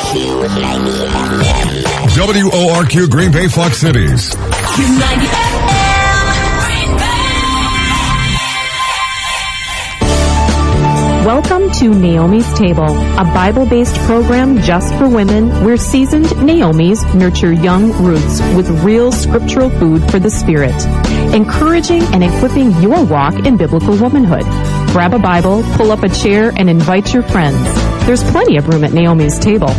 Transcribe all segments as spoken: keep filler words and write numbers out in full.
Q ninety F M. W O R Q Green Bay, Fox Cities. Q ninety F M. Green Bay. Welcome to Naomi's Table, a Bible-based program just for women where seasoned Naomis nurture young roots with real scriptural food for the spirit, encouraging and equipping your walk in biblical womanhood. Grab a Bible, pull up a chair, and invite your friends. There's plenty of room at Naomi's Table.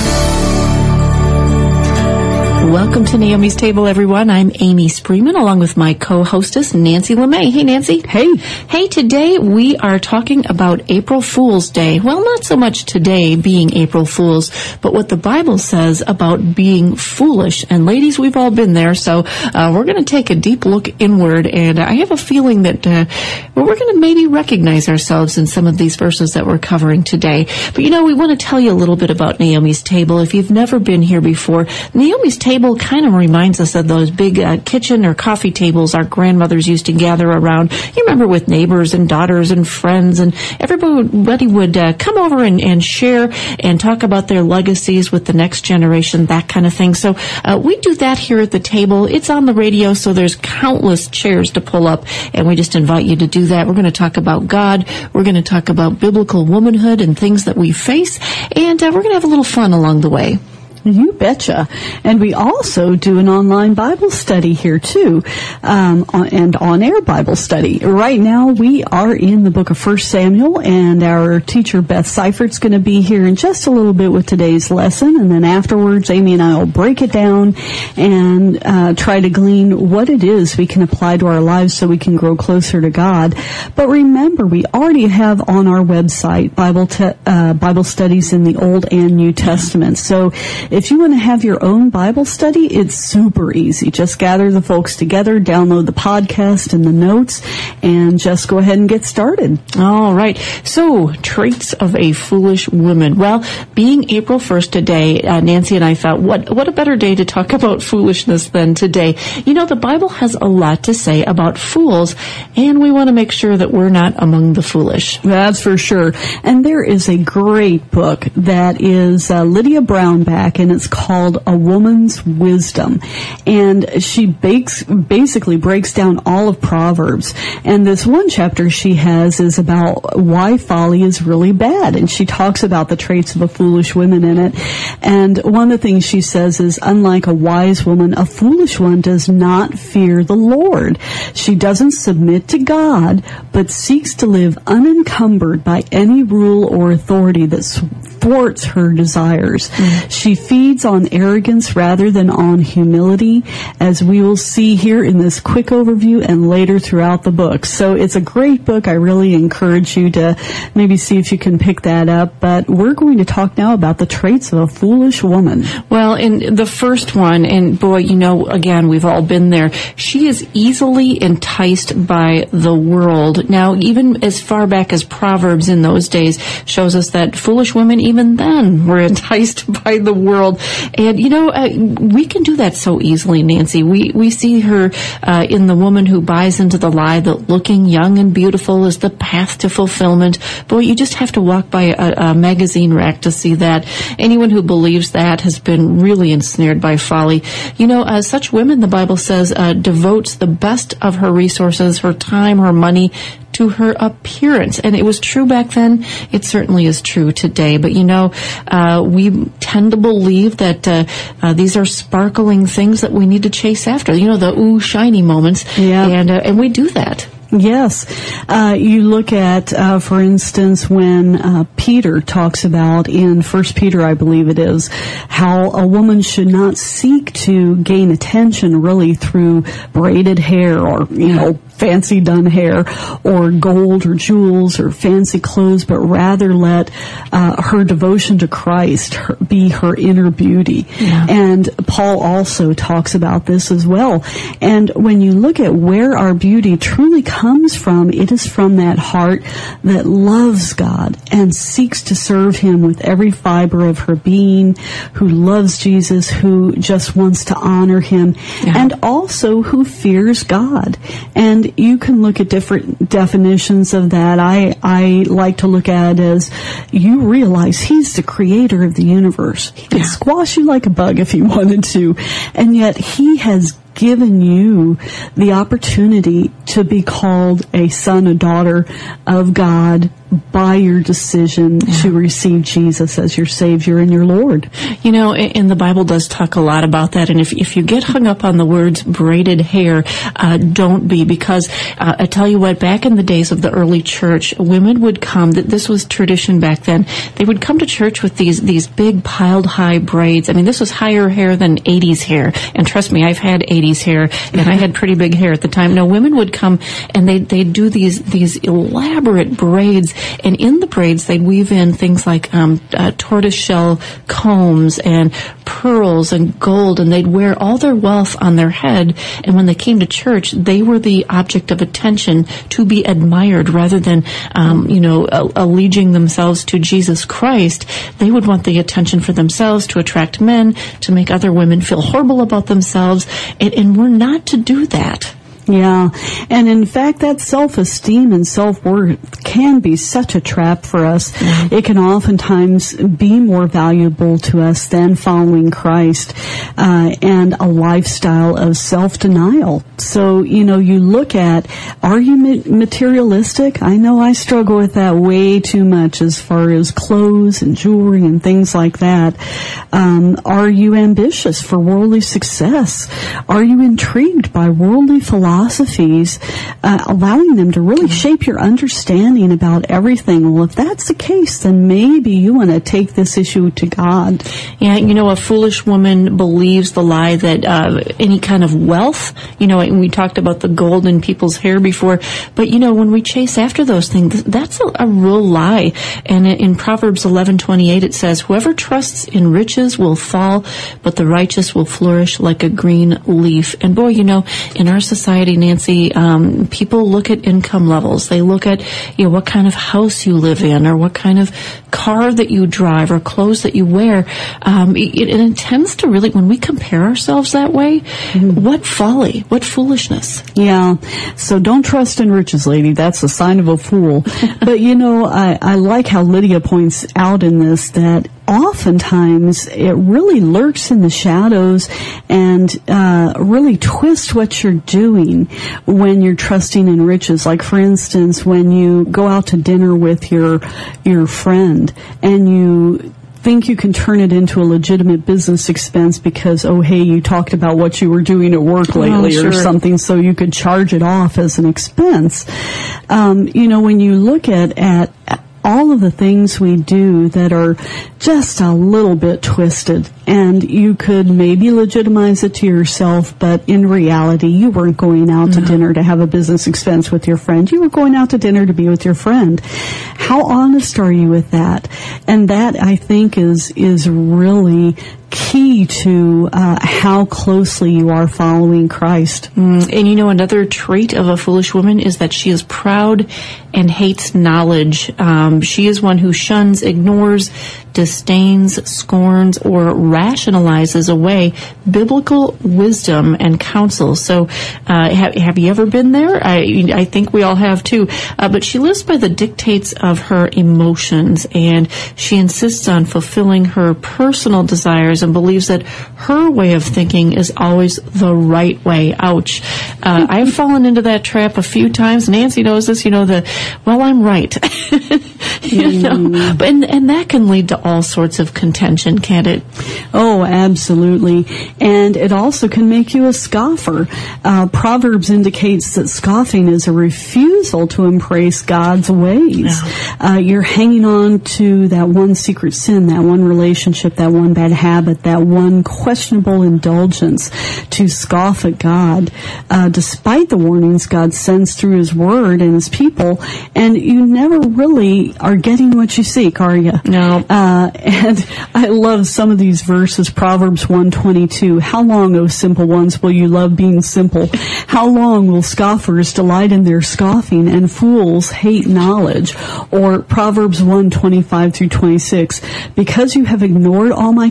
Welcome to Naomi's Table, everyone. I'm Amy Spreeman, along with my co-hostess, Nancy LeMay. Hey, Nancy. Hey. Hey, today we are talking about April Fool's Day. Well, not so much today being April Fool's, but what the Bible says about being foolish. And ladies, we've all been there, so uh, we're going to take a deep look inward, and I have a feeling that uh, well, we're going to maybe recognize ourselves in some of these verses that we're covering today. But, you know, we want to tell you a little bit about Naomi's Table. If you've never been here before, Naomi's Table kind of reminds us of those big uh, kitchen or coffee tables our grandmothers used to gather around. You remember, with neighbors and daughters and friends, and everybody would uh, come over and, and share and talk about their legacies with the next generation, that kind of thing. So uh, we do that here at the table. It's on the radio, so there's countless chairs to pull up, and we just invite you to do that. We're going to talk about God. We're going to talk about biblical womanhood and things that we face, and uh, we're going to have a little fun along the way. You betcha. And we also do an online Bible study here, too, um, on, and on-air Bible study. Right now, we are in the book of First Samuel, and our teacher, Beth Seifert's going to be here in just a little bit with today's lesson. And then afterwards, Amy and I will break it down and uh, try to glean what it is we can apply to our lives so we can grow closer to God. But remember, we already have on our website Bible te- uh, Bible studies in the Old and New Testament. So if you want to have your own Bible study, it's super easy. Just gather the folks together, download the podcast and the notes, and just go ahead and get started. All right. So, traits of a foolish woman. Well, being April first today, uh, Nancy and I thought, what what a better day to talk about foolishness than today. You know, the Bible has a lot to say about fools, and we want to make sure that we're not among the foolish. That's for sure. And there is a great book that is uh, Lydia Brownback, and it's called A Woman's Wisdom. And she bakes, basically breaks down all of Proverbs. And this one chapter she has is about why folly is really bad. And she talks about the traits of a foolish woman in it. And one of the things she says is, unlike a wise woman, a foolish one does not fear the Lord. She doesn't submit to God, but seeks to live unencumbered by any rule or authority that thwarts her desires. Mm. She feeds on arrogance rather than on humility, as we will see here in this quick overview and later throughout the book. So it's a great book. I really encourage you to maybe see if you can pick that up. But we're going to talk now about the traits of a foolish woman. Well, in the first one, and boy, you know, again, we've all been there. She is easily enticed by the world. Now, even as far back as Proverbs in those days shows us that foolish women, even then, were enticed by the world. And, you know, uh, we can do that so easily, Nancy. We we see her uh, in the woman who buys into the lie that looking young and beautiful is the path to fulfillment. Boy, you just have to walk by a, a magazine rack to see that. Anyone who believes that has been really ensnared by folly. You know, uh, such women, the Bible says, uh, devotes the best of her resources, her time, her money, to her appearance. And it was true back then. It certainly is true today. But, you know, uh, we tend to believe that uh, uh, these are sparkling things that we need to chase after. You know, the ooh, shiny moments. Yeah. And, uh, and we do that. Yes. Uh, you look at, uh, for instance, when uh, Peter talks about in First Peter, I believe it is, how a woman should not seek to gain attention really through braided hair or, you know, fancy done hair or gold or jewels or fancy clothes, but rather let uh, her devotion to Christ her, be her inner beauty. Yeah. And Paul also talks about this as well. And when you look at where our beauty truly comes from, it is from that heart that loves God and seeks to serve Him with every fiber of her being, who loves Jesus, who just wants to honor Him, yeah. and also who fears God. And And you can look at different definitions of that. I, I like to look at it as you realize he's the creator of the universe. He could squash you like a bug if he wanted to. And yet he has given you the opportunity to be called a son, a daughter of God by your decision yeah. to receive Jesus as your Savior and your Lord. You know, and the Bible does talk a lot about that. And if if you get hung up on the words braided hair, uh, don't be, because uh, I tell you what, back in the days of the early church, women would come. This was tradition back then. They would come to church with these these big piled high braids. I mean, this was higher hair than eighties hair. And trust me, I've had eighties hair, and I had pretty big hair at the time. No, women would come and they they'd do these these elaborate braids. And in the braids, they'd weave in things like um, uh, tortoiseshell combs and pearls and gold, and they'd wear all their wealth on their head. And when they came to church, they were the object of attention to be admired rather than, um, you know, alleging themselves to Jesus Christ. They would want the attention for themselves, to attract men, to make other women feel horrible about themselves. And, and we're not to do that. Yeah, and in fact, that self-esteem and self-worth can be such a trap for us. Mm-hmm. It can oftentimes be more valuable to us than following Christ uh, and a lifestyle of self-denial. So, you know, you look at, are you materialistic? I know I struggle with that way too much as far as clothes and jewelry and things like that. Um, are you ambitious for worldly success? Are you intrigued by worldly philosophy? philosophies, uh, allowing them to really shape your understanding about everything? Well, if that's the case, then maybe you want to take this issue to God. Yeah, you know, a foolish woman believes the lie that uh, any kind of wealth, you know, and we talked about the gold in people's hair before, but, you know, when we chase after those things, that's a, a real lie. And in Proverbs eleven twenty-eight, it says, whoever trusts in riches will fall, but the righteous will flourish like a green leaf. And boy, you know, in our society, Nancy, um, people look at income levels. They look at, you know, what kind of house you live in, or what kind of car that you drive, or clothes that you wear. Um, it, it intends to really, when we compare ourselves that way, mm-hmm. what folly, what foolishness. Yeah. So don't trust in riches, lady. That's a sign of a fool. But, you know, I, I like how Lydia points out in this that oftentimes it really lurks in the shadows and uh, really twists what you're doing when you're trusting in riches. Like, for instance, when you go out to dinner with your your friend and you think you can turn it into a legitimate business expense because, oh, hey, you talked about what you were doing at work lately oh, sure. or something, so you could charge it off as an expense. Um, you know, when you look at, at all of the things we do that are just a little bit twisted, and you could maybe legitimize it to yourself, but in reality, you weren't going out to no. dinner to have a business expense with your friend. You were going out to dinner to be with your friend. How honest are you with that? And that, I think, is is really key to uh, how closely you are following Christ. Mm, and you know, another trait of a foolish woman is that she is proud and hates knowledge. Um, she is one who shuns, ignores, disdains, scorns, or rationalizes away biblical wisdom and counsel. So uh, have, have you ever been there? I, I think we all have too. Uh, but she lives by the dictates of her emotions, and she insists on fulfilling her personal desires and believes that her way of thinking is always the right way. Ouch. Uh, I've fallen into that trap a few times. Nancy knows this, you know, the, well, I'm right. you know, but, and, and that can lead to all sorts of contention, can't it? Oh, absolutely. And it also can make you a scoffer. Uh, Proverbs indicates that scoffing is a refusal to embrace God's ways. Yeah. Uh, you're hanging on to that one secret sin, that one relationship, that one bad habit, that one questionable indulgence, to scoff at God, uh, despite the warnings God sends through His Word and His people. And you never really are getting what you seek, are you? No. Uh, and I love some of these verses. Proverbs one twenty-two. How long, O simple ones, will you love being simple? How long will scoffers delight in their scoffing and fools hate knowledge? Or Proverbs one twenty-five through twenty-six. Because you have ignored all my counsel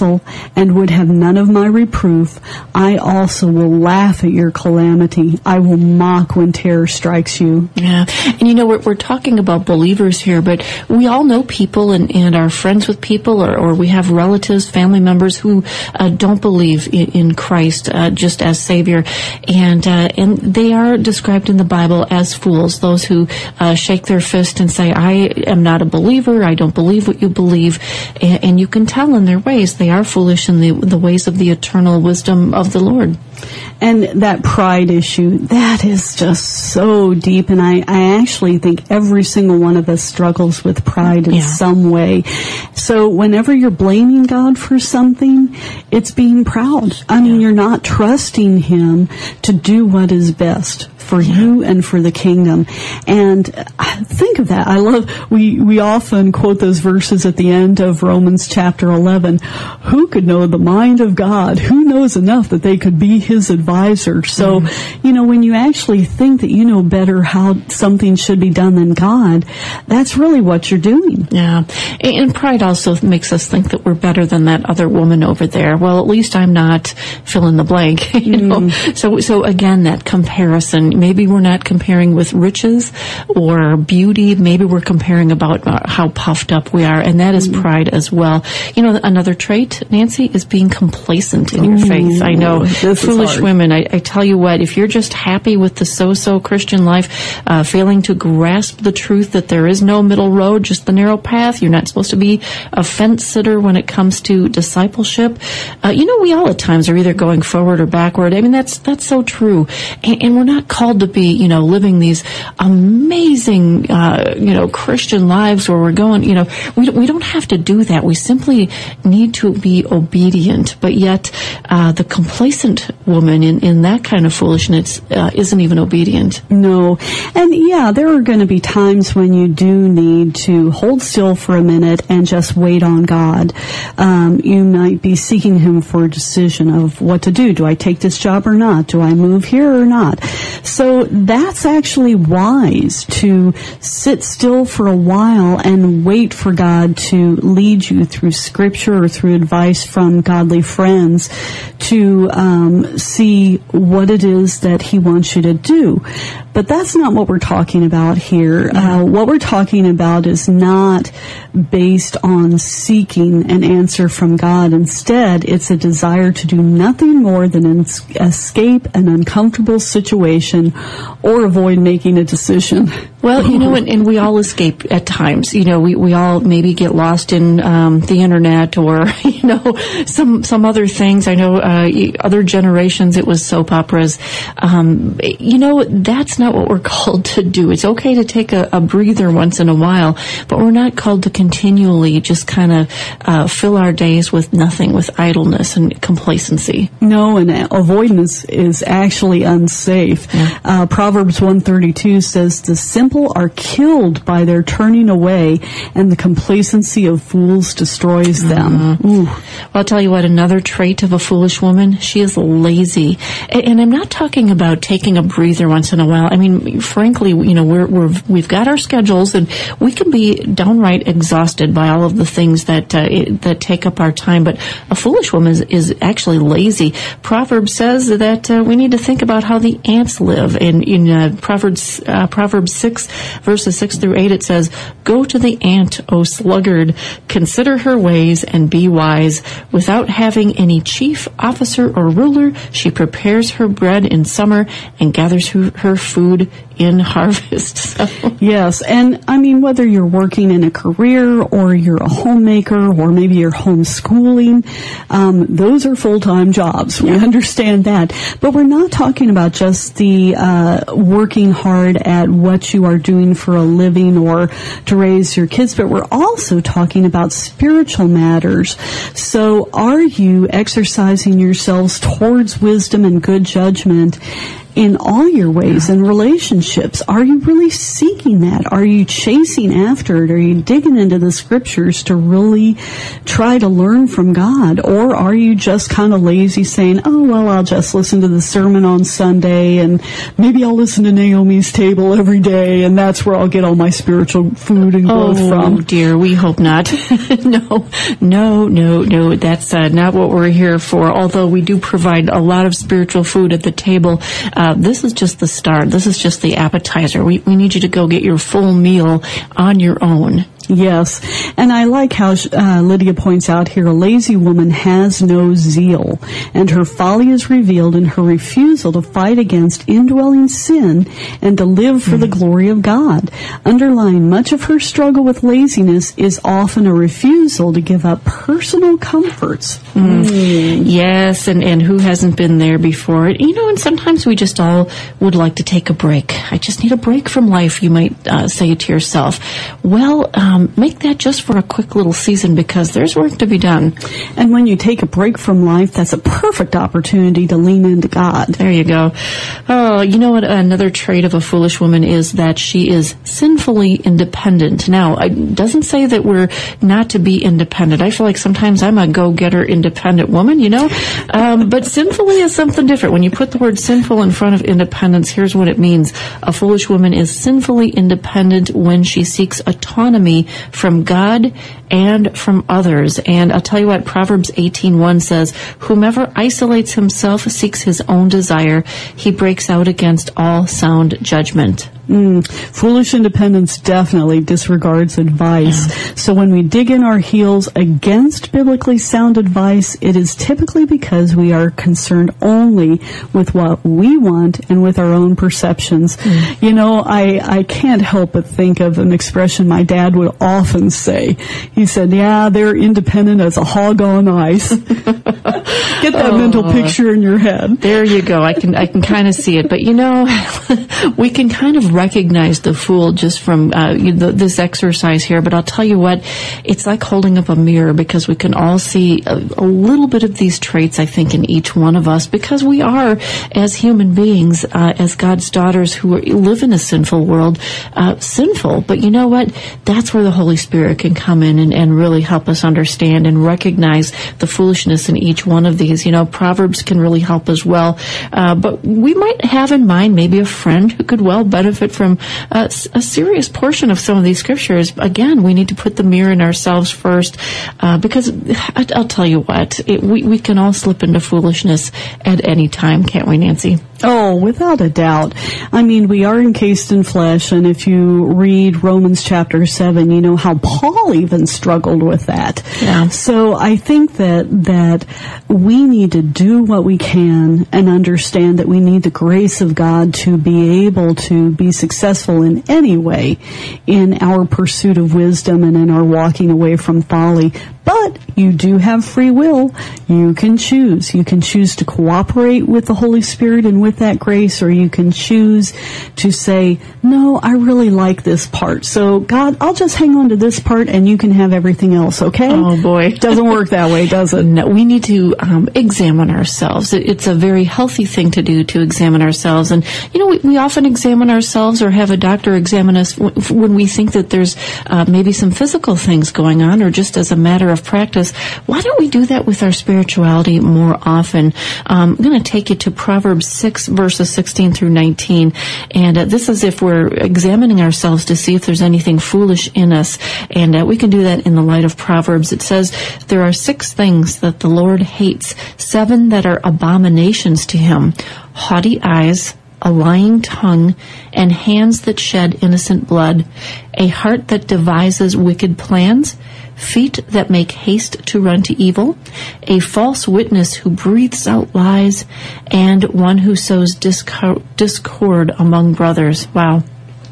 counsel and would have none of my reproof, I also will laugh at your calamity. I will mock when terror strikes you. Yeah. And you know, we're, we're talking about believers here, but we all know people and, and are friends with people, or, or we have relatives, family members who uh, don't believe in, in Christ uh, just as Savior. And, uh, and they are described in the Bible as fools, those who uh, shake their fist and say, I am not a believer, I don't believe what you believe. And, and you can tell in their ways they are foolish in the, the ways of the eternal wisdom of the Lord. And that pride issue, that is just so deep. And I, I actually think every single one of us struggles with pride in yeah. some way. So whenever you're blaming God for something, it's being proud. I mean, yeah. you're not trusting Him to do what is best for yeah. you and for the kingdom. And think of that. I love, we, we often quote those verses at the end of Romans chapter eleven. Who could know the mind of God? Who knows enough that they could be His advisor? So, mm-hmm. you know, when you actually think that you know better how something should be done than God, that's really what you're doing. Yeah. And pride also makes us think that we're better than that other woman over there. Well, at least I'm not fill in the blank, you know. Mm. So, so again, that comparison. Maybe we're not comparing with riches or beauty. Maybe we're comparing about uh, how puffed up we are, and that is mm. pride as well. You know, another trait, Nancy, is being complacent in your Ooh, faith. I know, foolish women, I, I tell you what, if you're just happy with the so-so Christian life, uh, failing to grasp the truth that there is no middle road, just the narrow path, you're not supposed to be a fence sitter when it comes to discipleship. Uh, you know, we all at times are either going forward or backward. I mean, that's that's so true. And, and we're not called to be, you know, living these amazing, uh, you know, Christian lives where we're going, you know, we, we don't have to do that. We simply need to be obedient. But yet, uh, the complacent woman in, in that kind of foolishness uh, isn't even obedient. No. And yeah, there are going to be times when you do need to hold still for a minute and just wait on God. Um, you might be seeking Him for a decision of what to do. Do I take this job or not? Do I move here or not? So that's actually wise, to sit still for a while and wait for God to lead you through Scripture or through advice from godly friends to um, see what it is that He wants you to do. But that's not what we're talking about here. Uh, what we're talking about is not based on seeking an answer from God. Instead, it's a desire to do nothing more than es- escape an uncomfortable situation or avoid making a decision. Well, you know, and, and we all escape at times. You know, we, we all maybe get lost in um, the internet or, you know, some some other things. I know uh, other generations, it was soap operas. Um, you know, that's not what we're called to do. It's okay to take a, a breather once in a while, but we're not called to continually just kind of uh, fill our days with nothing, with idleness and complacency. No, and avoidance is actually unsafe. Yeah. Uh, Proverbs one thirty-two says, the simple are killed by their turning away, and the complacency of fools destroys them. Mm-hmm. Ooh. Well, I'll tell you what, another trait of a foolish woman, she is lazy. And, and I'm not talking about taking a breather once in a while. I mean, frankly, you know, we're, we're, we've got our schedules, and we can be downright exhausted by all of the things that uh, it, that take up our time. But a foolish woman is, is actually lazy. Proverbs says that uh, we need to think about how the ants live. And in uh, Proverbs uh, Proverbs six, verses six through eight, it says, "Go to the ant, O sluggard, consider her ways and be wise. Without having any chief, officer, or ruler, she prepares her bread in summer and gathers her, her food in harvest." So. Yes, and I mean, whether you're working in a career or you're a homemaker or maybe you're homeschooling, um, those are full-time jobs. We understand that. But we're not talking about just the uh, working hard at what you are doing for a living or to raise your kids, but we're also talking about spiritual matters. So are you exercising yourselves towards wisdom and good judgment in all your ways and relationships. Are you really seeking that? Are you chasing after it? Are you digging into the scriptures to really try to learn from God? Or are you just kind of lazy saying, oh, well, I'll just listen to the sermon on Sunday and maybe I'll listen to Naomi's Table every day and that's where I'll get all my spiritual food and growth oh, from? Oh, dear, we hope not. no, no, no, no, that's uh, not what we're here for, although we do provide a lot of spiritual food at the table. Uh, this is just the start. This is just the appetizer. We, we need you to go get your full meal on your own. Yes, and I like how uh, Lydia points out here, a lazy woman has no zeal, and her folly is revealed in her refusal to fight against indwelling sin and to live for mm. the glory of God. Underlying much of her struggle with laziness is often a refusal to give up personal comforts. Mm. Mm. Yes, and, and who hasn't been there before? You know, and sometimes we just all would like to take a break. I just need a break from life, you might uh, say to yourself. Well, um, Um, make that just for a quick little season because there's work to be done. And when you take a break from life, that's a perfect opportunity to lean into God. There you go. Oh, you know what another trait of a foolish woman is? That she is sinfully independent. Now, it doesn't say that we're not to be independent. I feel like sometimes I'm a go-getter independent woman, you know? Um, but sinfully is something different. When you put the word sinful in front of independence, here's what it means. A foolish woman is sinfully independent when she seeks autonomy from God and from others. And I'll tell you what, Proverbs eighteen one says, whomever isolates himself seeks his own desire. He breaks out against all sound judgment. Mm, foolish independence definitely disregards advice. Yeah. So when we dig in our heels against biblically sound advice, it is typically because we are concerned only with what we want and with our own perceptions. Mm. You know, I, I can't help but think of an expression my dad would often say. He said, yeah, they're independent as a hog on ice. Get that oh, mental picture in your head. There you go. I can, I can kind of see it. But you know, we can kind of recognize the fool just from uh, the, this exercise here, but I'll tell you what, it's like holding up a mirror because we can all see a, a little bit of these traits, I think, in each one of us because we are, as human beings, uh, as God's daughters who are, live in a sinful world, uh, sinful. But you know what? That's where the Holy Spirit can come in and, and really help us understand and recognize the foolishness in each one of these. You know, Proverbs can really help as well. Uh, but we might have in mind maybe a friend who could well benefit from a, a serious portion of some of these scriptures. Again, we need to put the mirror in ourselves first, uh, because I, I'll tell you what, it, we, we can all slip into foolishness at any time, can't we, Nancy? Oh, without a doubt. I mean, we are encased in flesh, and if you read Romans chapter seven, you know how Paul even struggled with that. Yeah. So I think that that we need to do what we can and understand that we need the grace of God to be able to be successful in any way in our pursuit of wisdom and in our walking away from folly. But you do have free will. You can choose. You can choose to cooperate with the Holy Spirit and with that grace, or you can choose to say, no, I really like this part. So, God, I'll just hang on to this part and you can have everything else, okay? Oh, boy. Doesn't work that way, does it? No, we need to um, examine ourselves. It, it's a very healthy thing to do, to examine ourselves. And, you know, we, we often examine ourselves or have a doctor examine us w- when we think that there's uh, maybe some physical things going on or just as a matter of practice. Why don't we do that with our spirituality more often? Um, I'm going to take you to Proverbs six, verses sixteen through nineteen. And uh, this is if we're examining ourselves to see if there's anything foolish in us. And uh, we can do that in the light of Proverbs. It says, there are six things that the Lord hates, seven that are abominations to him: haughty eyes, a lying tongue, and hands that shed innocent blood, a heart that devises wicked plans, feet that make haste to run to evil, a false witness who breathes out lies, and one who sows discord among brothers. Wow.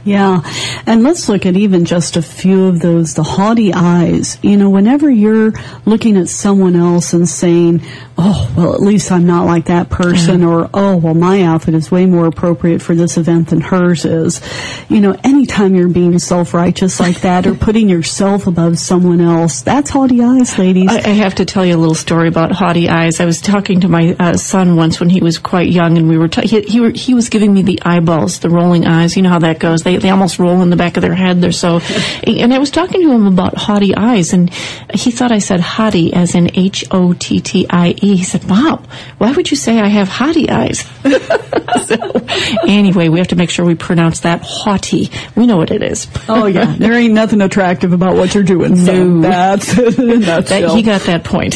Yeah, and let's look at even just a few of those, the haughty eyes. You know, whenever you're looking at someone else and saying, oh, well, at least I'm not like that person, mm-hmm. or, oh, well, my outfit is way more appropriate for this event than hers is. You know, anytime you're being self-righteous like that or putting yourself above someone else, that's haughty eyes, ladies. I, I have to tell you a little story about haughty eyes. I was talking to my uh, son once when he was quite young, and we were t- he, he, were, he was giving me the eyeballs, the rolling eyes. You know how that goes. They They almost roll in the back of their head. They're so, and I was talking to him about haughty eyes, and he thought I said haughty as in H O T T I E. He said, Mom, why would you say I have haughty eyes? So, anyway, we have to make sure we pronounce that haughty. We know what it is. Oh, yeah. There ain't nothing attractive about what you're doing. So no. That's it in a nutshell. That, he got that point.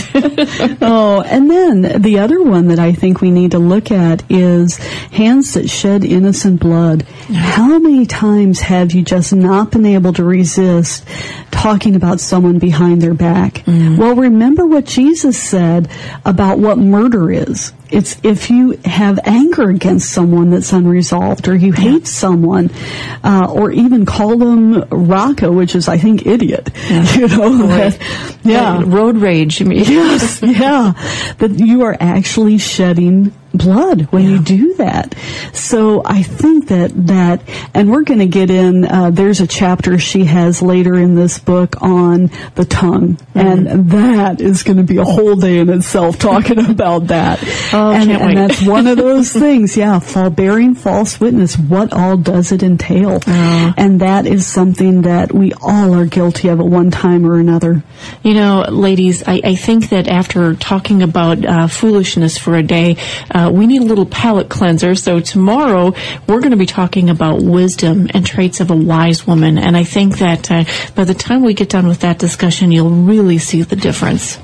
Oh, and then the other one that I think we need to look at is hands that shed innocent blood. How many times times have you just not been able to resist talking about someone behind their back? Mm. Well, remember what Jesus said about what murder is. It's if you have anger against someone that's unresolved, or you hate someone, uh, or even call them Rocco, which is, I think, idiot. Yeah. You know, right. that, yeah, uh, road rage. You mean? Yes, yeah, that you are actually shedding blood when yeah. you do that. So I think that that, and we're going to get in. Uh, there's a chapter she has later in this book on the tongue, mm-hmm. and that is going to be a whole day in itself talking about that. Oh, and, can't and wait. That's one of those things, yeah, fall, bearing false witness. What all does it entail? Oh. And that is something that we all are guilty of at one time or another. You know, ladies, I, I think that after talking about uh, foolishness for a day, uh, we need a little palate cleanser. So tomorrow, we're going to be talking about wisdom and traits of a wise woman. And I think that uh, by the time we get done with that discussion, you'll really see the difference.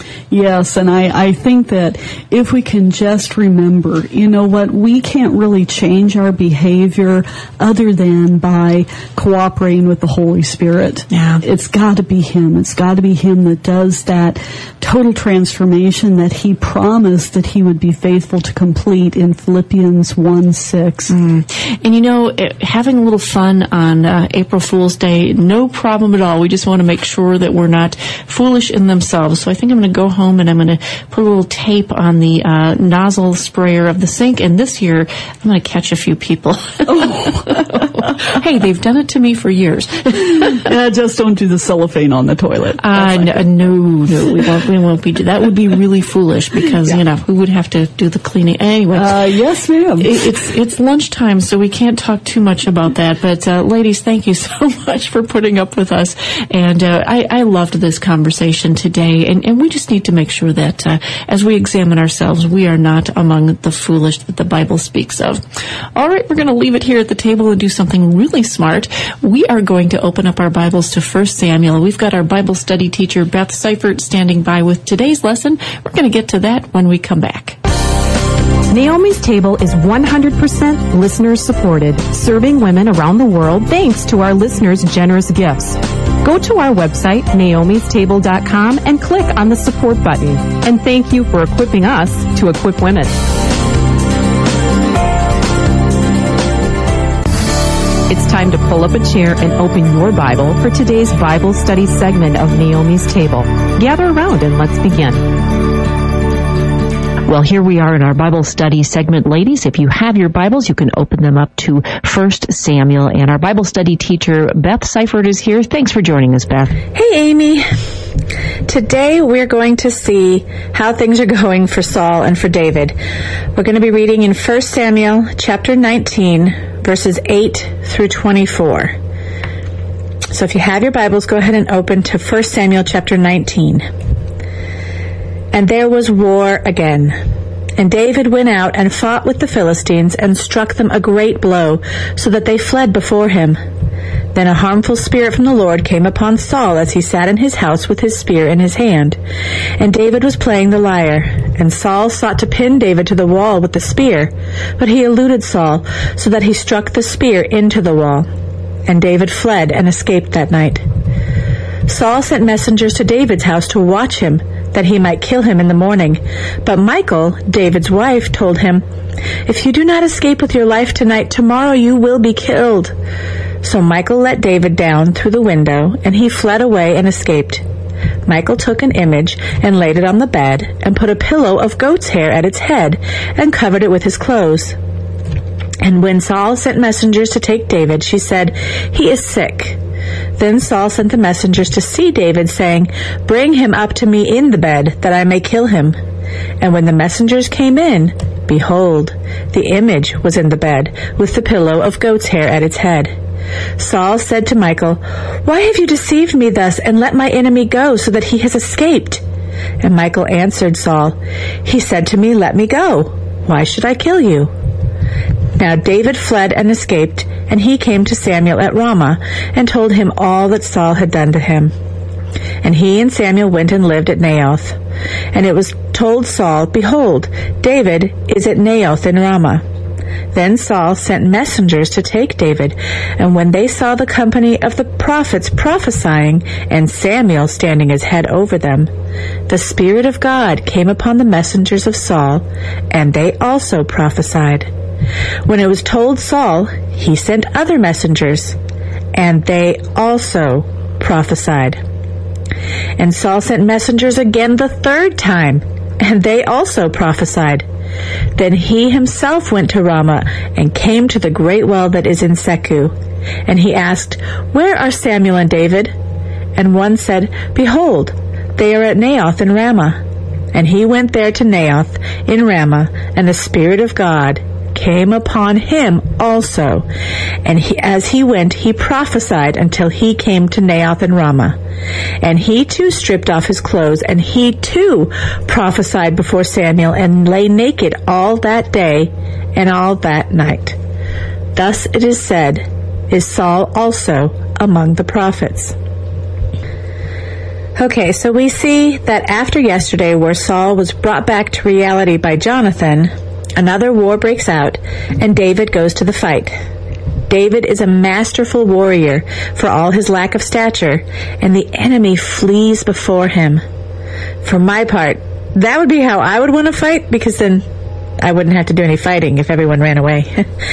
Yes, and I, I think that if we can just remember, you know what, we can't really change our behavior other than by cooperating with the Holy Spirit. Yeah. It's got to be Him. It's got to be Him that does that total transformation that He promised that He would be faithful to complete in Philippians one six. Mm. And you know, having a little fun on uh, April Fool's Day, no problem at all. We just want to make sure that we're not foolish in themselves. So I think I'm going to go home and I'm going to put a little tape on the uh, nozzle sprayer of the sink, and this year I'm going to catch a few people. Oh. Hey, they've done it to me for years. Yeah, just don't do the cellophane on the toilet. Uh, no, no, no, we won't, we won't be do that. Would be really foolish because, yeah. you know, we would have to do the cleaning. Anyway. Uh, yes, ma'am. It, it's, it's lunchtime, so we can't talk too much about that. But, uh, ladies, thank you so much for putting up with us. And, uh, I, I loved this conversation today. And, and we just need to make sure that, uh, as we examine ourselves, we are not among the foolish that the Bible speaks of. All right, we're going to leave it here at the table and do something really smart. We are going to open up our Bibles to First Samuel. We've got our Bible study teacher, Beth Seifert, standing by with today's lesson. We're going to get to that when we come back. Naomi's Table is one hundred percent listener-supported, serving women around the world thanks to our listeners' generous gifts. Go to our website, naomis table dot com, and click on the support button. And thank you for equipping us to equip women. It's time to pull up a chair and open your Bible for today's Bible study segment of Naomi's Table. Gather around and let's begin. Well, here we are in our Bible study segment, ladies. If you have your Bibles, you can open them up to First Samuel. And our Bible study teacher, Beth Seifert, is here. Thanks for joining us, Beth. Hey, Amy. Today we're going to see how things are going for Saul and for David. We're going to be reading in First Samuel chapter nineteen, verses eight through twenty-four. So if you have your Bibles, go ahead and open to First Samuel chapter nineteen. And there was war again. And David went out and fought with the Philistines and struck them a great blow, so that they fled before him. Then a harmful spirit from the Lord came upon Saul as he sat in his house with his spear in his hand. And David was playing the lyre. And Saul sought to pin David to the wall with the spear, but he eluded Saul, so that he struck the spear into the wall. And David fled and escaped that night. Saul sent messengers to David's house to watch him, that he might kill him in the morning. But Michal, David's wife, told him, "If you do not escape with your life tonight, tomorrow you will be killed." So Michal let David down through the window, and he fled away and escaped. Michal took an image and laid it on the bed, and put a pillow of goat's hair at its head, and covered it with his clothes. And when Saul sent messengers to take David, she said, "He is sick." Then Saul sent the messengers to see David, saying, "Bring him up to me in the bed, that I may kill him." And when the messengers came in, behold, the image was in the bed, with the pillow of goat's hair at its head. Saul said to Michal, "Why have you deceived me thus, and let my enemy go, so that he has escaped?" And Michal answered Saul, "He said to me, 'Let me go.' Why should I kill you?" Now David fled and escaped, and he came to Samuel at Ramah, and told him all that Saul had done to him. And he and Samuel went and lived at Naioth. And it was told Saul, "Behold, David is at Naioth in Ramah." Then Saul sent messengers to take David, and when they saw the company of the prophets prophesying, and Samuel standing as head over them, the Spirit of God came upon the messengers of Saul, and they also prophesied. When it was told Saul, he sent other messengers, and they also prophesied. And Saul sent messengers again the third time, and they also prophesied. Then he himself went to Ramah, and came to the great well that is in Secu. And he asked, "Where are Samuel and David?" And one said, "Behold, they are at Naioth in Ramah." And he went there to Naioth in Ramah, and the Spirit of God came upon him also. And he, as he went, he prophesied until he came to Naioth in Ramah. And he too stripped off his clothes, and he too prophesied before Samuel, and lay naked all that day and all that night. Thus it is said, is Saul also among the prophets. Okay, so we see that after yesterday, where Saul was brought back to reality by Jonathan, another war breaks out, and David goes to the fight. David is a masterful warrior for all his lack of stature, and the enemy flees before him. For my part, that would be how I would want to fight, because then I wouldn't have to do any fighting if everyone ran away.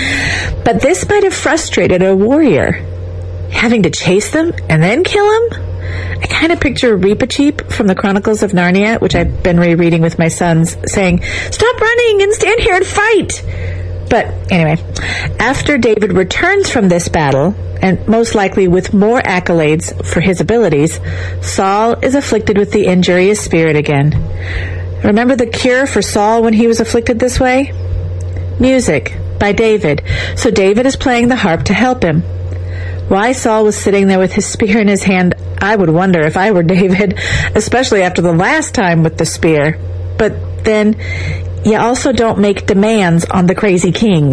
But this might have frustrated a warrior, having to chase them and then kill him. I kind of picture Reepicheep from the Chronicles of Narnia, which I've been rereading with my sons, saying, "Stop running and stand here and fight!" But anyway, after David returns from this battle, and most likely with more accolades for his abilities, Saul is afflicted with the injurious spirit again. Remember the cure for Saul when he was afflicted this way? Music by David. So David is playing the harp to help him. Why Saul was sitting there with his spear in his hand, I would wonder if I were David, especially after the last time with the spear. But then, you also don't make demands on the crazy king.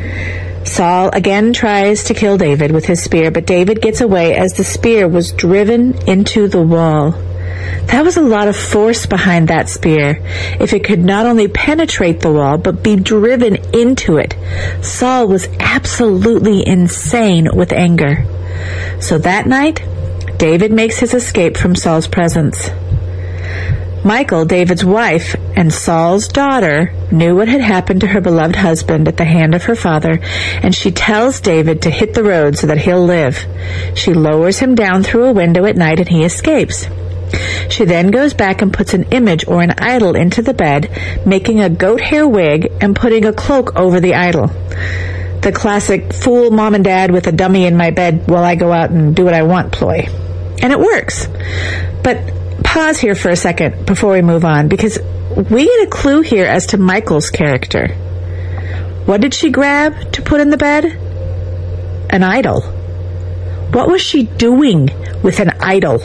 Saul again tries to kill David with his spear, but David gets away as the spear was driven into the wall. That was a lot of force behind that spear. If it could not only penetrate the wall, but be driven into it. Saul was absolutely insane with anger. So that night, David makes his escape from Saul's presence. Michal, David's wife, and Saul's daughter knew what had happened to her beloved husband at the hand of her father, and she tells David to hit the road so that he'll live. She lowers him down through a window at night, and he escapes. She then goes back and puts an image or an idol into the bed, making a goat hair wig and putting a cloak over the idol. The classic fool mom and dad with a dummy in my bed while I go out and do what I want ploy. And it works. But pause here for a second before we move on, because we get a clue here as to Michal's character. What did she grab to put in the bed? An idol. What was she doing with an idol?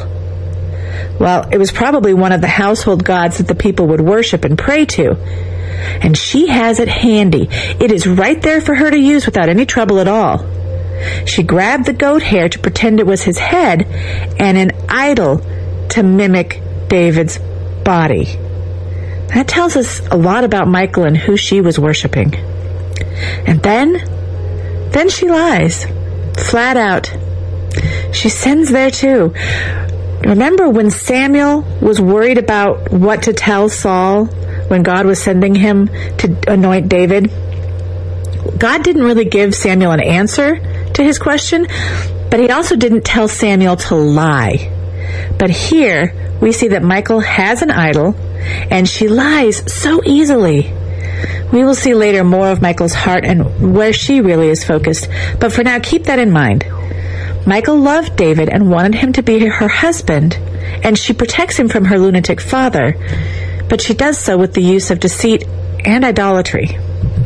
Well, it was probably one of the household gods that the people would worship and pray to. And she has it handy. It is right there for her to use without any trouble at all. She grabbed the goat hair to pretend it was his head, and an idol to mimic David's body. That tells us a lot about Michal and who she was worshiping. And then, then she lies, flat out. She sins there too. Remember when Samuel was worried about what to tell Saul when God was sending him to anoint David? God didn't really give Samuel an answer to his question, but he also didn't tell Samuel to lie. But here, we see that Michal has an idol, and she lies so easily. We will see later more of Michal's heart and where she really is focused, but for now, keep that in mind. Michal loved David and wanted him to be her husband, and she protects him from her lunatic father, but she does so with the use of deceit and idolatry.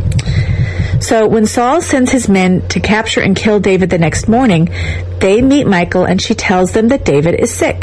So when Saul sends his men to capture and kill David the next morning, they meet Michal and she tells them that David is sick.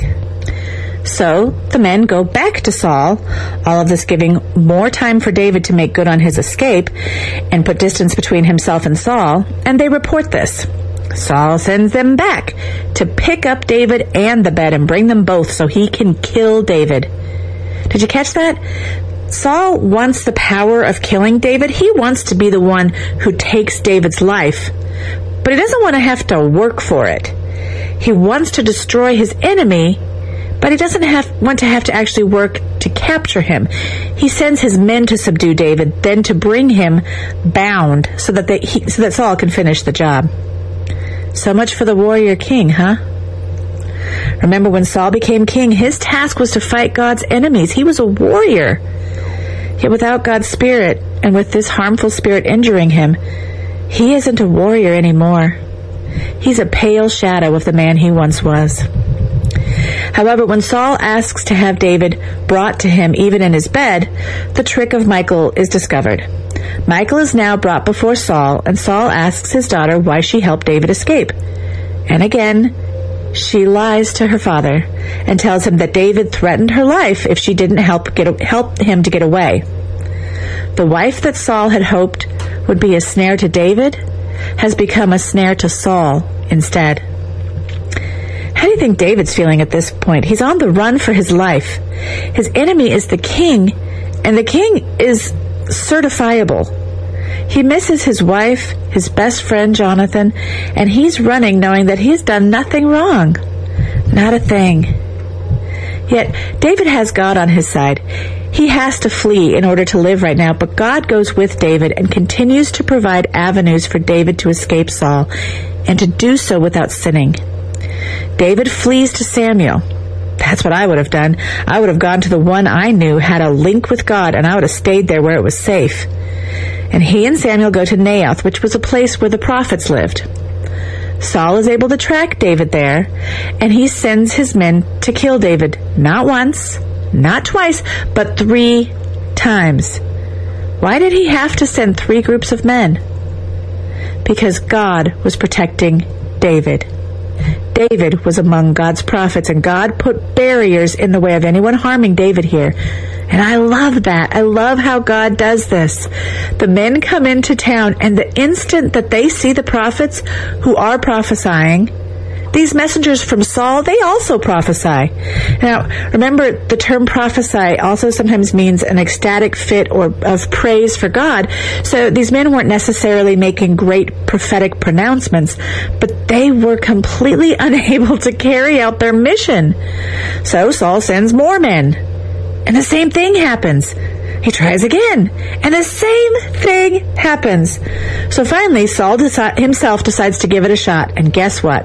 So the men go back to Saul, all of this giving more time for David to make good on his escape and put distance between himself and Saul, and they report this. Saul sends them back to pick up David and the bed and bring them both so he can kill David. Did you catch that? Saul wants the power of killing David. He wants to be the one who takes David's life, but he doesn't want to have to work for it. He wants to destroy his enemy, but he doesn't have, want to have to actually work to capture him. He sends his men to subdue David, then to bring him bound so that they, he, so that Saul can finish the job. So much for the warrior king, huh? Remember, when Saul became king, his task was to fight God's enemies. He was a warrior. Yet without God's Spirit, and with this harmful spirit injuring him, he isn't a warrior anymore. He's a pale shadow of the man he once was. However, when Saul asks to have David brought to him even in his bed, the trick of Michal is discovered. Michal is now brought before Saul, and Saul asks his daughter why she helped David escape. And again, she lies to her father and tells him that David threatened her life if she didn't help get help him to get away. The wife that Saul had hoped would be a snare to David has become a snare to Saul instead. How do you think David's feeling at this point? He's on the run for his life. His enemy is the king, and the king is certifiable. He misses his wife, his best friend Jonathan, and he's running knowing that he's done nothing wrong. Not a thing. Yet, David has God on his side. He has to flee in order to live right now, but God goes with David and continues to provide avenues for David to escape Saul, and to do so without sinning. David flees to Samuel. That's what I would have done. I would have gone to the one I knew had a link with God, and I would have stayed there where it was safe. And he and Samuel go to Naioth, which was a place where the prophets lived. Saul is able to track David there, and he sends his men to kill David, not once, not twice, but three times. Why did he have to send three groups of men? Because God was protecting David. David was among God's prophets, and God put barriers in the way of anyone harming David here. And I love that. I love how God does this. The men come into town, and the instant that they see the prophets who are prophesying, these messengers from Saul, they also prophesy. Now, remember, the term prophesy also sometimes means an ecstatic fit or of praise for God. So these men weren't necessarily making great prophetic pronouncements, but they were completely unable to carry out their mission. So Saul sends more men, and the same thing happens. He tries again, and the same thing happens. So finally, Saul deci- himself decides to give it a shot, and guess what?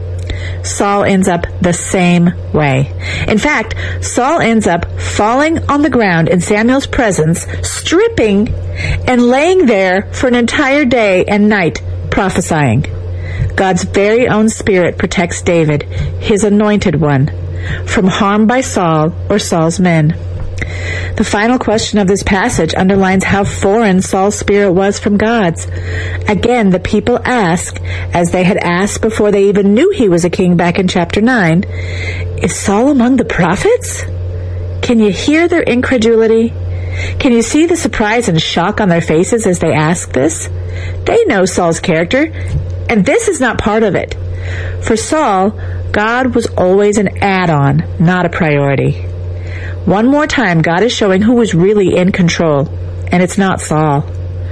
Saul ends up the same way. In fact, Saul ends up falling on the ground in Samuel's presence, stripping, and laying there for an entire day and night prophesying. God's very own Spirit protects David, his anointed one, from harm by Saul or Saul's men. The final question of this passage underlines how foreign Saul's spirit was from God's. Again, the people ask, as they had asked before they even knew he was a king back in chapter nine, is Saul among the prophets? Can you hear their incredulity? Can you see the surprise and shock on their faces as they ask this? They know Saul's character, and this is not part of it. For Saul, God was always an add-on, not a priority. One more time, God is showing who is really in control, and it's not Saul.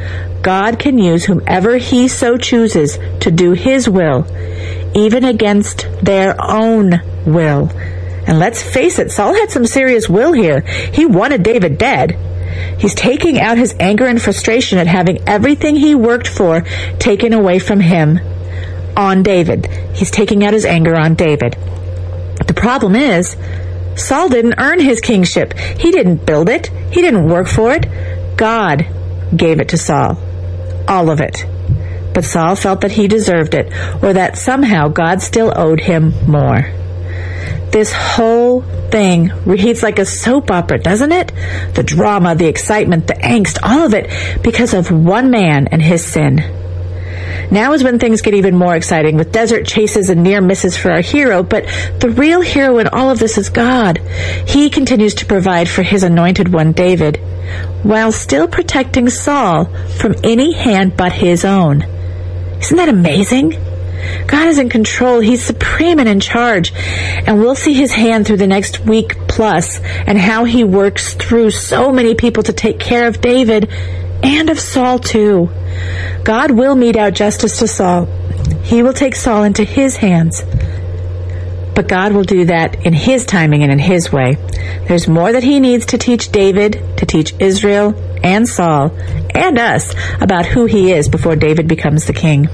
God can use whomever he so chooses to do his will, even against their own will. And let's face it, Saul had some serious will here. He wanted David dead. He's taking out his anger and frustration at having everything he worked for taken away from him, on David. He's taking out his anger on David. The problem is, Saul didn't earn his kingship. He didn't build it. He didn't work for it. God gave it to Saul. All of it. But Saul felt that he deserved it, or that somehow God still owed him more. This whole thing reads like a soap opera, doesn't it? The drama, the excitement, the angst, all of it because of one man and his sin. Now is when things get even more exciting, with desert chases and near misses for our hero, but the real hero in all of this is God. He continues to provide for his anointed one, David, while still protecting Saul from any hand but his own. Isn't that amazing? God is in control. He's supreme and in charge. And we'll see his hand through the next week plus, and how he works through so many people to take care of David and of Saul too. God will mete out justice to Saul. He will take Saul into his hands. But God will do that in his timing and in his way. There's more that he needs to teach David, to teach Israel and Saul and us about who he is before David becomes the king.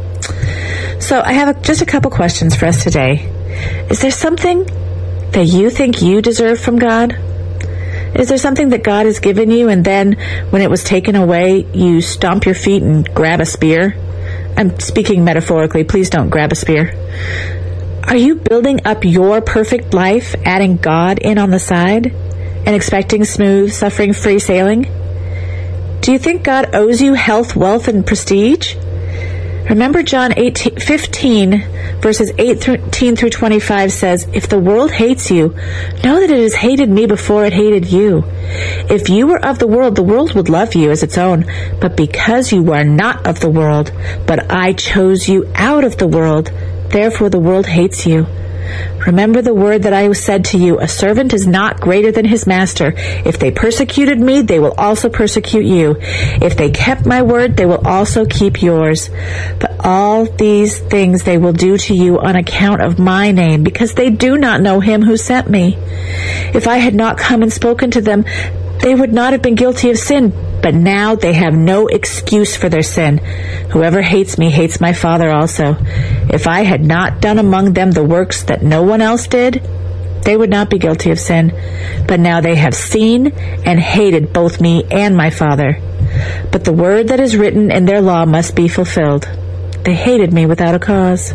So I have a, just a couple questions for us today. Is there something that you think you deserve from God? Is there something that God has given you, and then when it was taken away, you stomp your feet and grab a spear? I'm speaking metaphorically. Please don't grab a spear. Are you building up your perfect life, adding God in on the side, and expecting smooth, suffering-free sailing? Do you think God owes you health, wealth, and prestige? Remember John eighteen, fifteen, verses eighteen through twenty-five says, "If the world hates you, know that it has hated me before it hated you. If you were of the world, the world would love you as its own. But because you are not of the world, but I chose you out of the world, therefore the world hates you. Remember the word that I said to you, a servant is not greater than his master. If they persecuted me, they will also persecute you. If they kept my word, they will also keep yours. But all these things they will do to you on account of my name, because they do not know him who sent me. If I had not come and spoken to them, they would not have been guilty of sin, but now they have no excuse for their sin. Whoever hates me hates my Father also. If I had not done among them the works that no one else did, they would not be guilty of sin. But now they have seen and hated both me and my Father. But the word that is written in their law must be fulfilled. They hated me without a cause."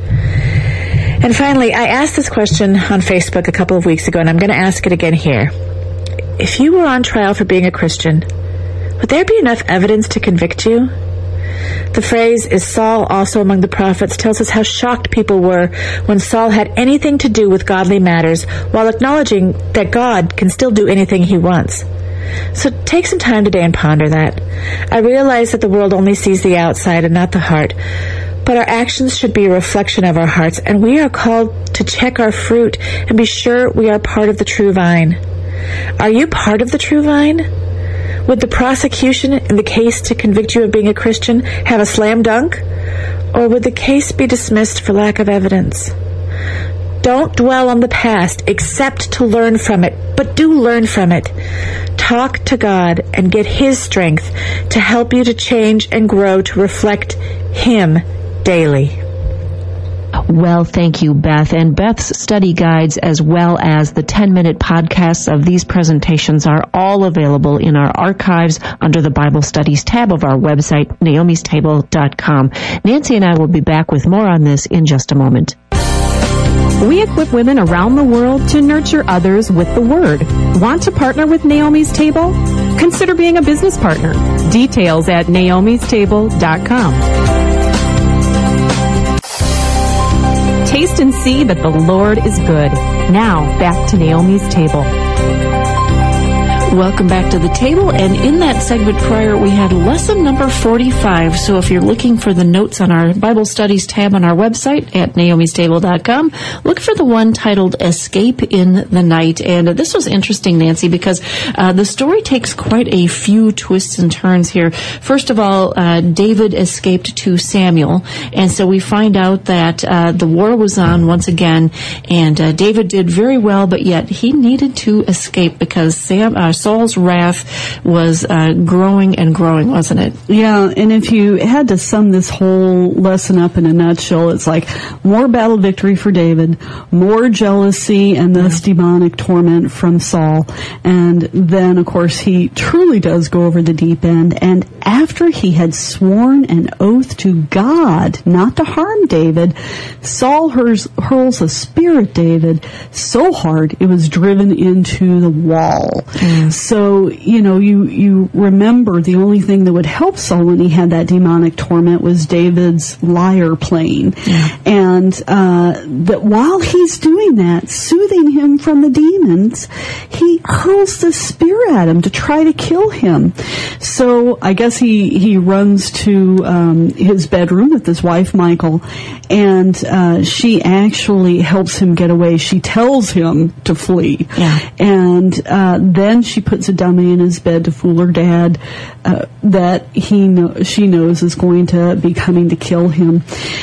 And finally, I asked this question on Facebook a couple of weeks ago, and I'm going to ask it again here. If you were on trial for being a Christian, would there be enough evidence to convict you? The phrase, "Is Saul also among the prophets?" tells us how shocked people were when Saul had anything to do with godly matters, while acknowledging that God can still do anything he wants. So take some time today and ponder that. I realize that the world only sees the outside and not the heart, but our actions should be a reflection of our hearts, and we are called to check our fruit and be sure we are part of the true vine. Are you part of the true vine? Would the prosecution in the case to convict you of being a Christian have a slam dunk? Or would the case be dismissed for lack of evidence? Don't dwell on the past, except to learn from it, but do learn from it. Talk to God and get his strength to help you to change and grow to reflect him daily. Well, thank you, Beth. And Beth's study guides, as well as the ten-minute podcasts of these presentations, are all available in our archives under the Bible Studies tab of our website, naomis table dot com. Nancy and I will be back with more on this in just a moment. We equip women around the world to nurture others with the Word. Want to partner with Naomi's Table? Consider being a business partner. Details at naomis table dot com. Taste and see that the Lord is good. Now, back to Naomi's Table. Welcome back to the table, and in that segment prior we had lesson number forty-five. So if you're looking for the notes on our Bible Studies tab on our website at naomis table dot com, look for the one titled Escape in the Night. And uh, this was interesting, Nancy, because uh, the story takes quite a few twists and turns here. First of all, uh, David escaped to Samuel, and so we find out that uh, the war was on once again, and uh, David did very well, but yet he needed to escape because Sam uh, Saul's wrath was uh, growing and growing, wasn't it? Yeah, and if you had to sum this whole lesson up in a nutshell, it's like more battle victory for David, more jealousy and this yeah. demonic torment from Saul, and then, of course, he truly does go over the deep end, and after he had sworn an oath to God not to harm David, Saul hurls, hurls a spear at David so hard it was driven into the wall. Mm. So, you know, you, you remember the only thing that would help Saul when he had that demonic torment was David's lyre playing. Yeah. And uh, that while he's doing that, soothing him from the demons, he hurls the spear at him to try to kill him. So I guess he, he runs to um, his bedroom with his wife, Michal, and uh, she actually helps him get away. She tells him to flee. Yeah. And uh, then she puts a dummy in his bed to fool her dad uh, that he know, she knows is going to be coming to kill him.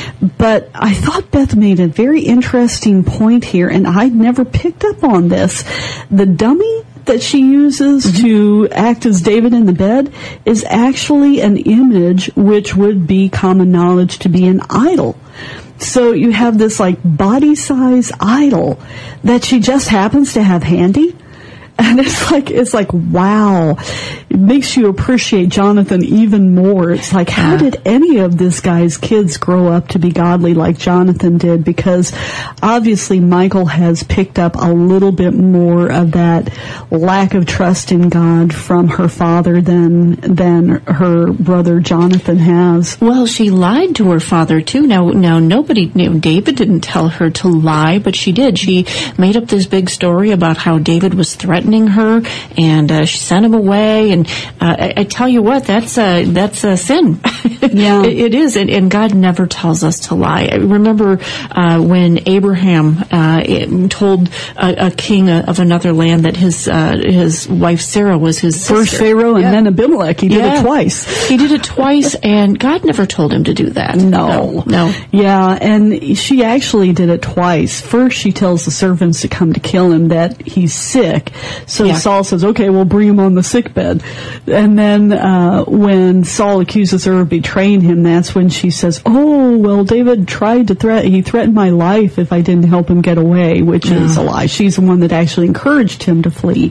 But I thought Beth made a very interesting point here, and I'd never picked up on this. The dummy that she uses mm-hmm. to act as David in the bed is actually an image which would be common knowledge to be an idol. So you have this like body-size idol that she just happens to have handy. And it's like, it's like, wow. It makes you appreciate Jonathan even more. It's like, how yeah. did any of this guy's kids grow up to be godly like Jonathan did? Because obviously Michal has picked up a little bit more of that lack of trust in God from her father than, than her brother Jonathan has. Well, she lied to her father too. Now, now nobody knew. David didn't tell her to lie, but she did. She made up this big story about how David was threatening her, and uh, she sent him away. And uh, I, I tell you what, that's a that's a sin. Yeah, it, it is. And, and God never tells us to lie. I remember uh, when Abraham uh, told a, a king of another land that his uh, his wife Sarah was his sister. First Pharaoh yeah. and then Abimelech. He did yeah. it twice. He did it twice, and God never told him to do that. No, no, no. Yeah, and she actually did it twice. First, she tells the servants to come to kill him that he's sick. So yeah. Saul says, okay, we'll bring him on the sick bed. And then uh, when Saul accuses her of betraying him, that's when she says, oh, well, David tried to threaten, he threatened my life if I didn't help him get away, which yeah. is a lie. She's the one that actually encouraged him to flee.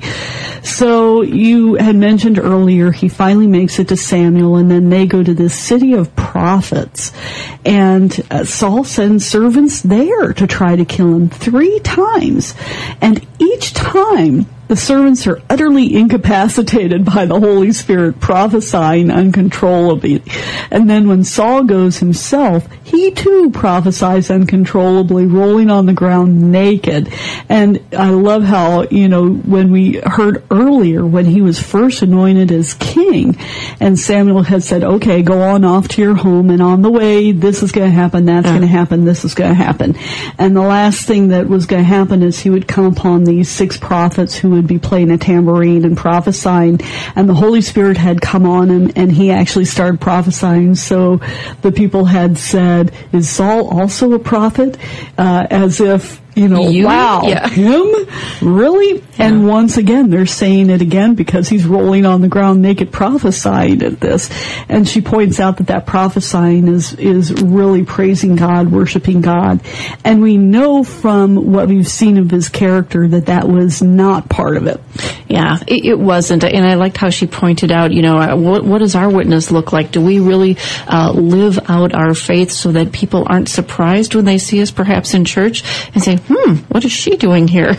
So you had mentioned earlier, he finally makes it to Samuel, and then they go to this city of prophets. And uh, Saul sends servants there to try to kill him three times. And each time, the servants are utterly incapacitated by the Holy Spirit prophesying uncontrollably. And then when Saul goes himself, he too prophesies uncontrollably, rolling on the ground naked. And I love how, you know, when we heard earlier, when he was first anointed as king, and Samuel had said, okay, go on off to your home, and on the way, this is going to happen, that's yeah. going to happen, this is going to happen. And the last thing that was going to happen is he would come upon these six prophets who would be playing a tambourine and prophesying, and the Holy Spirit had come on him, and he actually started prophesying. So the people had said, is Saul also a prophet? Uh, as if, you know, you? wow, yeah. him? Really? Yeah. And once again, they're saying it again because he's rolling on the ground naked prophesying at this. And she points out that that prophesying is, is really praising God, worshiping God. And we know from what we've seen of his character that that was not part of it. Yeah, it, it wasn't. And I liked how she pointed out, you know, what, what does our witness look like? Do we really uh, live out our faith so that people aren't surprised when they see us perhaps in church and say, hmm, what is she doing here?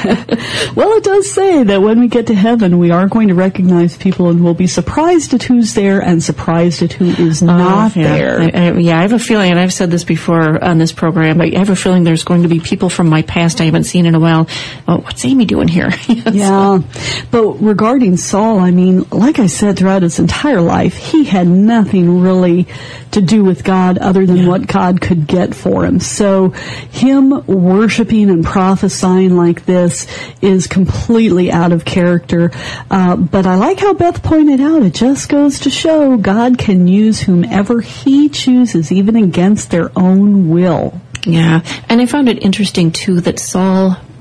Well, it does say that when we get to heaven, we are going to recognize people and we'll be surprised at who's there and surprised at who is not uh, yeah. there. I, I, yeah, I have a feeling, and I've said this before on this program, but I have a feeling there's going to be people from my past I haven't seen in a while. Oh, what's Amy doing here? Yes. Yeah. But regarding Saul, I mean, like I said, throughout his entire life, he had nothing really to do with God other than yeah. what God could get for him. So him worshiping and prophesying like this is completely out of character. Uh, but I like how Beth pointed out, it just goes to show God can use whomever he chooses, even against their own will. Yeah, and I found it interesting, too, that Saul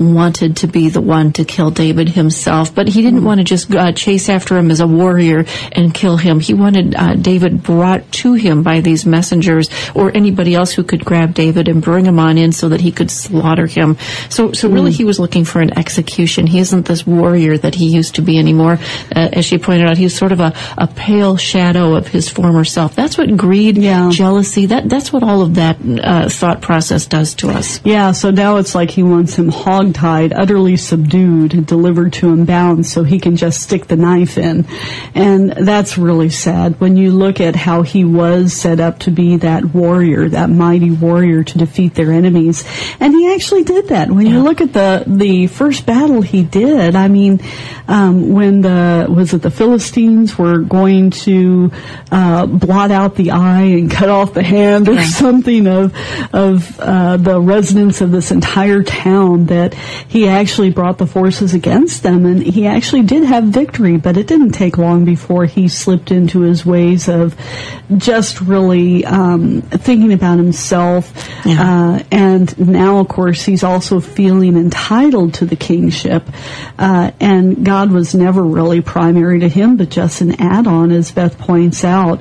wanted to be the one to kill David himself, but he didn't mm-hmm. want to just uh, chase after him as a warrior and kill him. He wanted uh, David brought to him by these messengers or anybody else who could grab David and bring him on in so that he could slaughter him. So, so really mm. he was looking for an execution. He isn't this warrior that he used to be anymore. Uh, as she pointed out, he's sort of a, a pale shadow of his former self. That's what greed, yeah. jealousy, that that's what all of that uh, thought process does to us. Yeah, so now it's like he wants him hogtied, utterly subdued, and delivered to him bound so he can just stick the knife in. And that's really sad when you look at how he was set up to be that warrior, that mighty warrior to defeat their enemies. And he actually did that. When yeah. you look at the, the first battle he did, I mean, um, when the, was it the Philistines were going to uh, blot out the eye and cut off the hand or yeah. something of, of uh, the residents of this entire town, that he actually brought the forces against them, and he actually did have victory, but it didn't take long before he slipped into his ways of just really um, thinking about himself. Yeah. Uh, and now, of course, he's also feeling entitled to the kingship. Uh, and God was never really primary to him, but just an add-on, as Beth points out.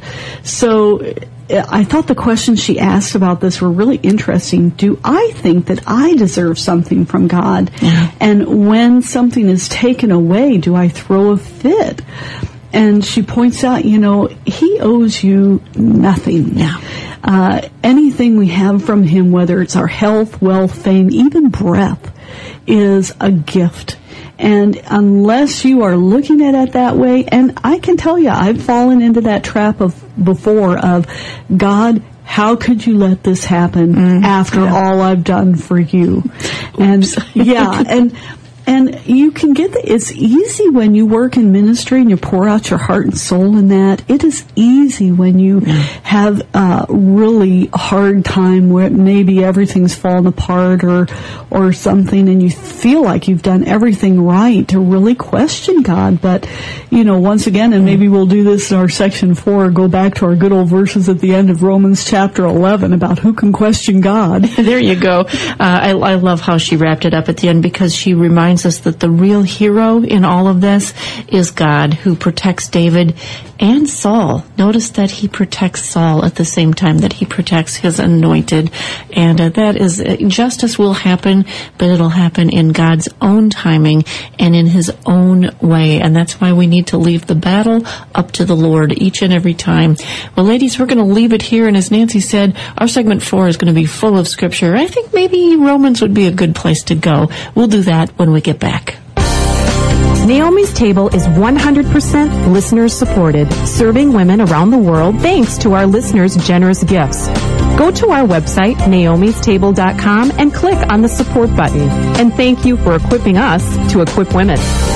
So I thought the questions she asked about this were really interesting. Do I think that I deserve something from God? Yeah. And when something is taken away, do I throw a fit? And she points out, you know, he owes you nothing. Yeah. Uh, anything we have from him, whether it's our health, wealth, fame, even breath, is a gift. And unless you are looking at it that way, and I can tell you, I've fallen into that trap of before of, God, how could you let this happen mm, after yeah. all I've done for you? And yeah, and and you can get the, it's easy when you work in ministry and you pour out your heart and soul in that. It is easy when you yeah. have a really hard time where maybe everything's fallen apart or or something, and you feel like you've done everything right, to really question God. But, you know, once again, and maybe we'll do this in our section four, go back to our good old verses at the end of Romans chapter eleven about who can question God. There you go. Uh, I, I love how she wrapped it up at the end, because she reminds us that the real hero in all of this is God, who protects David and Saul. Notice that he protects Saul at the same time that he protects his anointed. And uh, that is, uh, justice will happen, but it'll happen in God's own timing and in his own way. And that's why we need to leave the battle up to the Lord each and every time. Well, ladies, we're going to leave it here. And as Nancy said, our segment four is going to be full of scripture. I think maybe Romans would be a good place to go. We'll do that when we get back. Naomi's Table is one hundred percent listeners supported, serving women around the world thanks to our listeners' generous gifts. Go to our website, naomis table dot com, and click on the support button. And thank you for equipping us to equip women.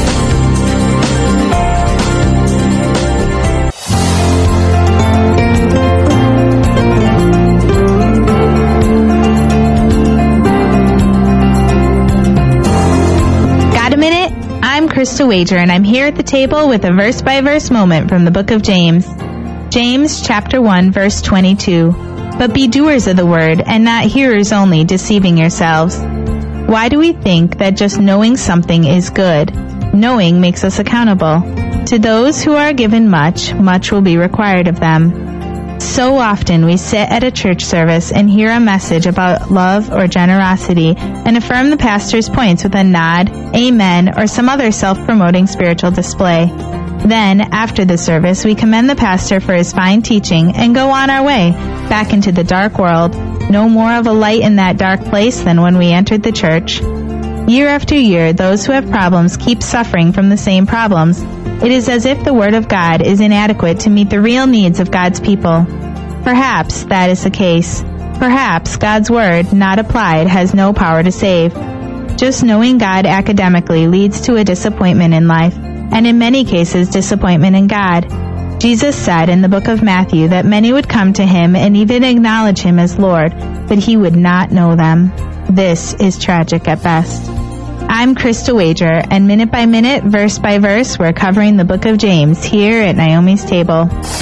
Krista Wager, and I'm here at the table with a verse-by-verse moment from the book of James. James chapter one, verse twenty-two. But be doers of the word, and not hearers only, deceiving yourselves. Why do we think that just knowing something is good? Knowing makes us accountable. To those who are given much, much will be required of them. So often we sit at a church service and hear a message about love or generosity and affirm the pastor's points with a nod, amen, or some other self-promoting spiritual display. Then, after the service, we commend the pastor for his fine teaching and go on our way, back into the dark world, no more of a light in that dark place than when we entered the church. Year after year, those who have problems keep suffering from the same problems. It is as if the Word of God is inadequate to meet the real needs of God's people. Perhaps that is the case. Perhaps God's Word, not applied, has no power to save. Just knowing God academically leads to a disappointment in life, and in many cases, disappointment in God. Jesus said in the book of Matthew that many would come to him and even acknowledge him as Lord, but he would not know them. This is tragic at best. I'm Krista Wager, and minute by minute, verse by verse, we're covering the book of James here at Naomi's Table.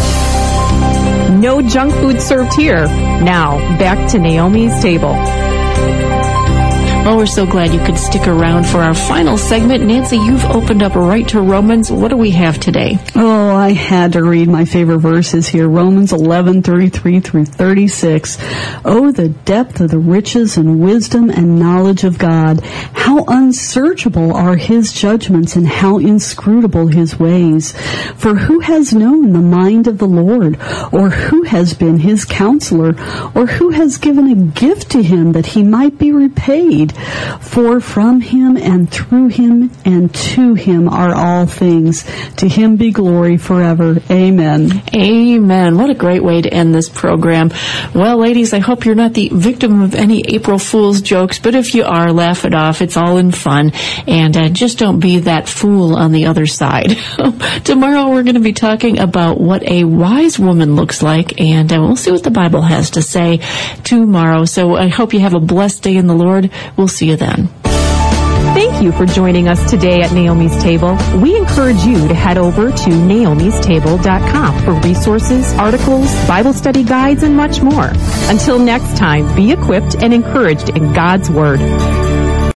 No junk food served here. Now, back to Naomi's Table. Well, we're so glad you could stick around for our final segment. Nancy, you've opened up right to Romans. What do we have today? Oh, I had to read my favorite verses here. Romans eleven, thirty-three through thirty-six. Oh, the depth of the riches and wisdom and knowledge of God. How unsearchable are his judgments and how inscrutable his ways. For who has known the mind of the Lord? Or who has been his counselor? Or who has given a gift to him that he might be repaid? For from him and through him and to him are all things. To him be glory forever. Amen. Amen. What a great way to end this program. Well, ladies, I hope you're not the victim of any April Fool's jokes, but if you are, laugh it off. It's all in fun. And uh, just don't be that fool on the other side. Tomorrow we're going to be talking about what a wise woman looks like, and uh, we'll see what the Bible has to say tomorrow. So I hope you have a blessed day in the Lord. We'll see you then. Thank you for joining us today at Naomi's Table. We encourage you to head over to naomis table dot com for resources, articles, Bible study guides, and much more. Until next time, be equipped and encouraged in God's Word.